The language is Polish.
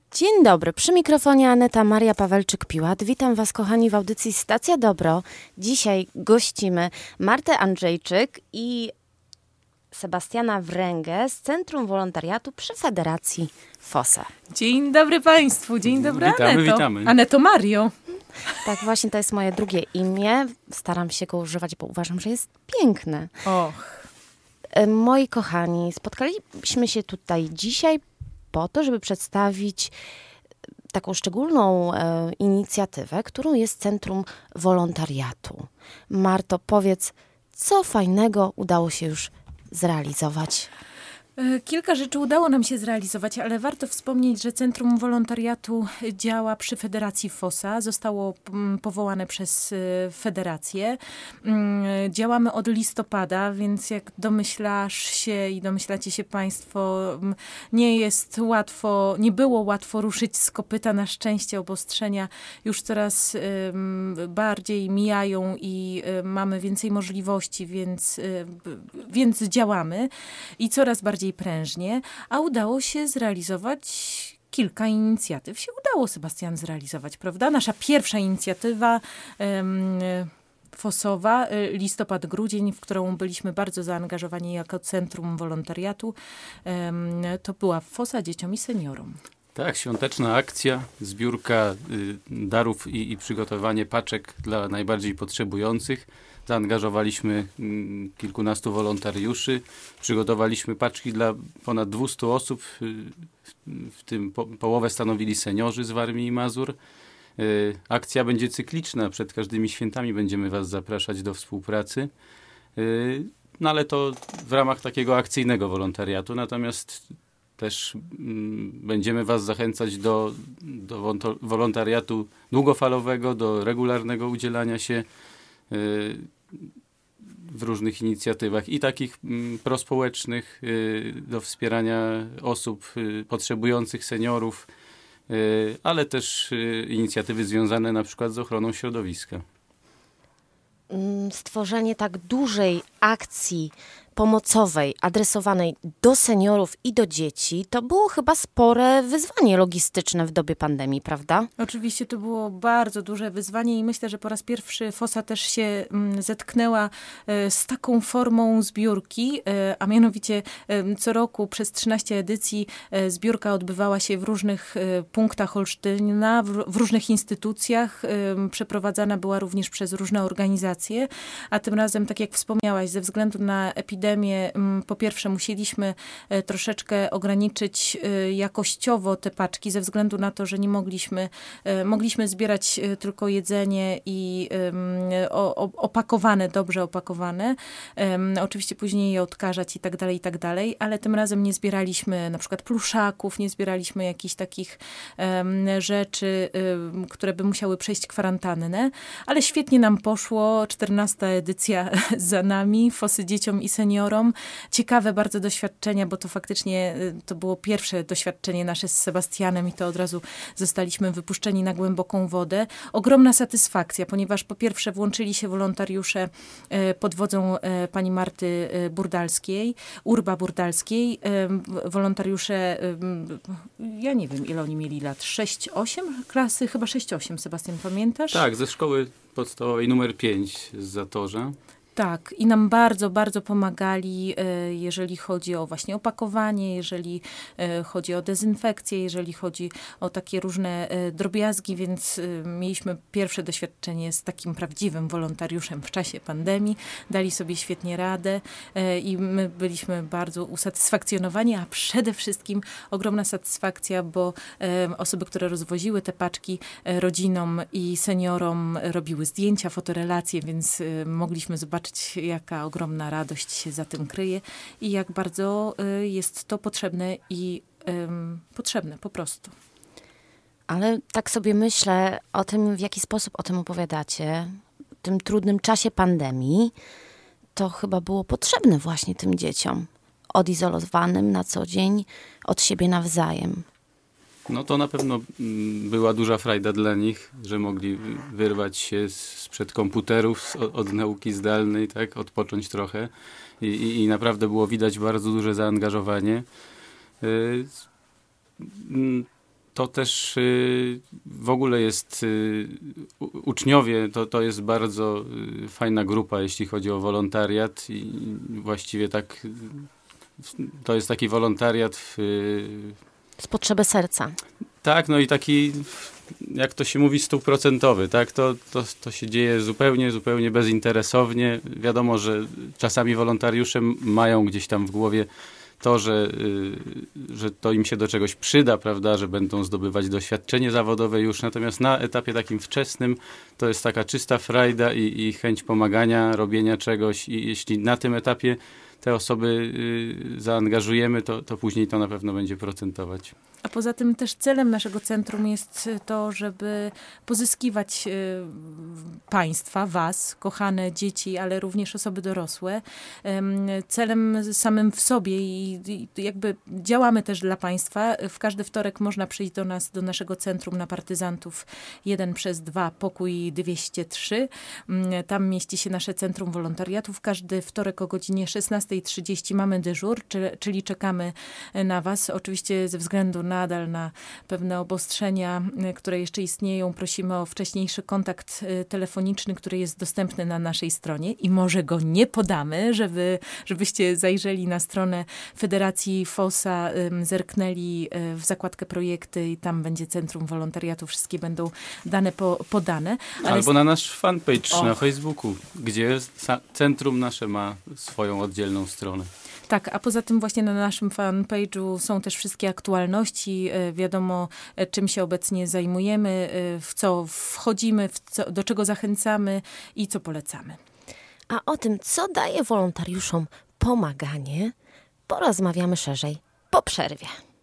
Dzień dobry, przy mikrofonie Aneta Maria Pawelczyk-Piłat. Witam Was, kochani, w audycji Stacja Dobro. Dzisiaj gościmy Martę Andrzejczyk i Sebastiana Wręgę z Centrum Wolontariatu przy Federacji FOSE. Dzień dobry Państwu, dzień dobry Aneto. Witamy. Aneto Mario. Tak, właśnie to jest moje drugie imię. Staram się go używać, bo uważam, że jest piękne. Och. Moi kochani, spotkaliśmy się tutaj dzisiaj po to, żeby przedstawić taką szczególną inicjatywę, którą jest Centrum Wolontariatu. Marto, powiedz, co fajnego udało się już zrealizować? Kilka rzeczy udało nam się zrealizować, ale warto wspomnieć, że Centrum Wolontariatu działa przy Federacji FOSA. Zostało powołane przez Federację. Działamy od listopada, więc jak domyślasz się i domyślacie się Państwo, nie jest łatwo, nie było łatwo ruszyć z kopyta. Na szczęście obostrzenia już coraz bardziej mijają i mamy więcej możliwości, więc działamy i coraz bardziej prężnie, a udało się zrealizować kilka inicjatyw. Się udało, Sebastian, zrealizować, prawda? Nasza pierwsza inicjatywa FOSowa, listopad-grudzień, w którą byliśmy bardzo zaangażowani jako Centrum Wolontariatu, to była FOSA dzieciom i seniorom. Tak, świąteczna akcja, zbiórka darów i przygotowanie paczek dla najbardziej potrzebujących. Zaangażowaliśmy kilkunastu wolontariuszy, przygotowaliśmy paczki dla ponad 200 osób, w tym połowę stanowili seniorzy z Warmii i Mazur. Akcja będzie cykliczna, przed każdymi świętami będziemy Was zapraszać do współpracy, no ale to w ramach takiego akcyjnego wolontariatu, natomiast też będziemy Was zachęcać do wolontariatu długofalowego, do regularnego udzielania się w różnych inicjatywach i takich prospołecznych do wspierania osób potrzebujących, seniorów, ale też inicjatywy związane na przykład z ochroną środowiska. Stworzenie tak dużej akcji pomocowej, adresowanej do seniorów i do dzieci, to było chyba spore wyzwanie logistyczne w dobie pandemii, prawda? Oczywiście to było bardzo duże wyzwanie i myślę, że po raz pierwszy FOSA też się zetknęła z taką formą zbiórki, a mianowicie co roku przez 13 edycji zbiórka odbywała się w różnych punktach Olsztyna, w różnych instytucjach. Przeprowadzana była również przez różne organizacje, a tym razem, tak jak wspomniałaś, ze względu na epidemię, po pierwsze musieliśmy troszeczkę ograniczyć jakościowo te paczki ze względu na to, że nie mogliśmy zbierać tylko jedzenie i opakowane, dobrze opakowane. Oczywiście później je odkażać i tak dalej, ale tym razem nie zbieraliśmy na przykład pluszaków, nie zbieraliśmy jakichś takich rzeczy, które by musiały przejść kwarantannę, ale świetnie nam poszło. 14. edycja za nami, FOSy dzieciom i seniorom. Ciekawe bardzo doświadczenia, bo to faktycznie to było pierwsze doświadczenie nasze z Sebastianem i to od razu zostaliśmy wypuszczeni na głęboką wodę. Ogromna satysfakcja, ponieważ po pierwsze włączyli się wolontariusze pod wodzą pani Marty Burdalskiej, Urba Burdalskiej. Wolontariusze, ja nie wiem ile oni mieli lat, 6-8 klasy, chyba 6-8, Sebastian, pamiętasz? Tak, ze szkoły podstawowej numer 5 z Zatorza. Tak, i nam bardzo, bardzo pomagali, jeżeli chodzi o właśnie opakowanie, jeżeli chodzi o dezynfekcję, jeżeli chodzi o takie różne drobiazgi, więc mieliśmy pierwsze doświadczenie z takim prawdziwym wolontariuszem w czasie pandemii. Dali sobie świetnie radę i my byliśmy bardzo usatysfakcjonowani, a przede wszystkim ogromna satysfakcja, bo osoby, które rozwoziły te paczki rodzinom i seniorom, robiły zdjęcia, fotorelacje, więc mogliśmy zobaczyć, jaka ogromna radość się za tym kryje i jak bardzo jest to potrzebne i potrzebne po prostu. Ale tak sobie myślę o tym, w jaki sposób o tym opowiadacie, w tym trudnym czasie pandemii, to chyba było potrzebne właśnie tym dzieciom, odizolowanym na co dzień od siebie nawzajem. No to na pewno była duża frajda dla nich, że mogli wyrwać się sprzed komputerów, od nauki zdalnej, tak, odpocząć trochę i naprawdę było widać bardzo duże zaangażowanie. to też w ogóle jest uczniowie, to jest bardzo fajna grupa, jeśli chodzi o wolontariat i właściwie tak to jest taki wolontariat z potrzeby serca. Tak, no i taki, jak to się mówi, 100%, tak? To się dzieje zupełnie bezinteresownie. Wiadomo, że czasami wolontariusze mają gdzieś tam w głowie to, że to im się do czegoś przyda, prawda, że będą zdobywać doświadczenie zawodowe już, natomiast na etapie takim wczesnym to jest taka czysta frajda i chęć pomagania, robienia czegoś i jeśli na tym etapie te osoby zaangażujemy, to później to na pewno będzie procentować. A poza tym też celem naszego centrum jest to, żeby pozyskiwać państwa, was, kochane dzieci, ale również osoby dorosłe, celem samym w sobie i jakby działamy też dla państwa. W każdy wtorek można przyjść do nas, do naszego centrum na Partyzantów 1/2, pokój 203. Tam mieści się nasze Centrum Wolontariatu. W każdy wtorek o godzinie 16:30 mamy dyżur, czyli czekamy na was. Oczywiście ze względu nadal na pewne obostrzenia, które jeszcze istnieją, prosimy o wcześniejszy kontakt telefoniczny, który jest dostępny na naszej stronie i może go nie podamy, żebyście zajrzeli na stronę Federacji FOSA, zerknęli w zakładkę projekty i tam będzie Centrum Wolontariatu, wszystkie będą dane podane. Albo na nasz fanpage na Facebooku, gdzie centrum nasze ma swoją oddzielną stronę. Tak, a poza tym właśnie na naszym fanpage'u są też wszystkie aktualności, wiadomo czym się obecnie zajmujemy, w co wchodzimy, do czego zachęcamy i co polecamy. A o tym, co daje wolontariuszom pomaganie, porozmawiamy szerzej po przerwie.